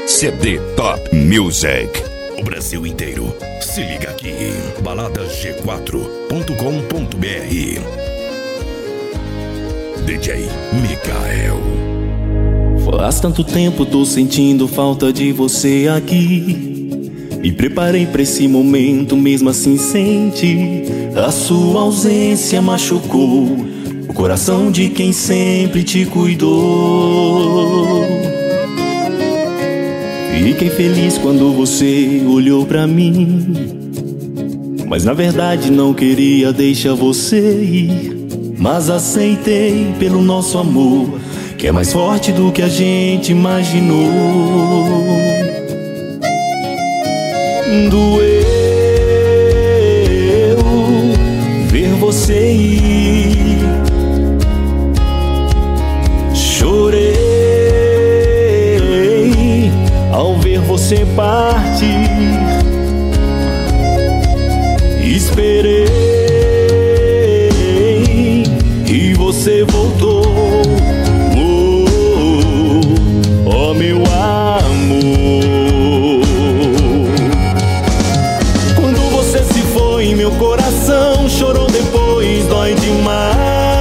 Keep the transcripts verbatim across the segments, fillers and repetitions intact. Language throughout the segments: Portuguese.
C D Top Music. O Brasil inteiro, se liga aqui. balada g quatro ponto com ponto b r. D J Mikael. Faz tanto tempo tô sentindo falta de você aqui. Me preparei pra esse momento, mesmo assim senti. A sua ausência machucou o coração de quem sempre te cuidou. Fiquei feliz quando você olhou pra mim, mas na verdade não queria deixar você ir. Mas aceitei pelo nosso amor, que é mais forte do que a gente imaginou. Doeu ver você ir, chorei ao ver você partir, esperei e você voltou. Oh, oh, meu amor, quando você se foi, meu coração chorou depois, dói demais.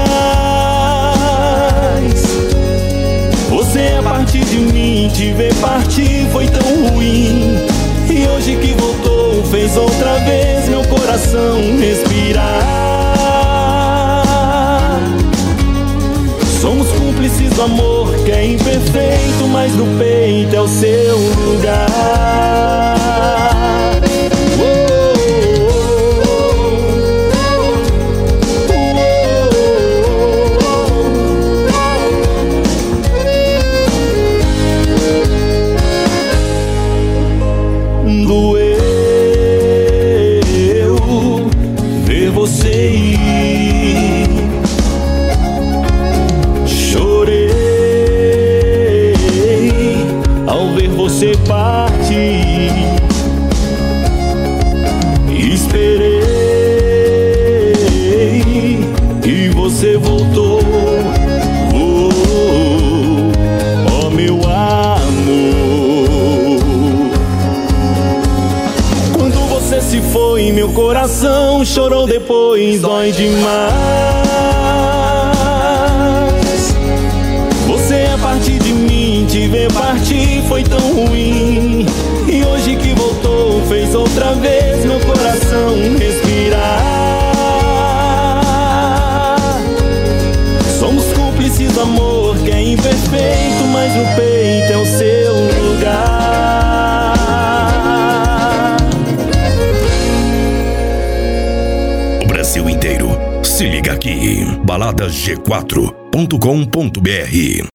Você a partir de mim, te ver partir foi tão ruim. E hoje que voltou, fez outra vez meu coração respirar. Somos cúmplices do amor que é imperfeito, mas no peito é o seu lugar. Doeu ver você ir, chorei ao ver você partir, esperei e você voltou. Oh, oh, meu amor, quando você se foi, meu coração chorou depois, dói demais. Você a partir de mim, te ver partir foi tão ruim. E hoje que voltou, fez outra vez meu coração respirar. Somos cúmplices do amor que é imperfeito, mas no peito é o seu lugar. O Brasil inteiro, se liga aqui. balada g quatro ponto com ponto b r.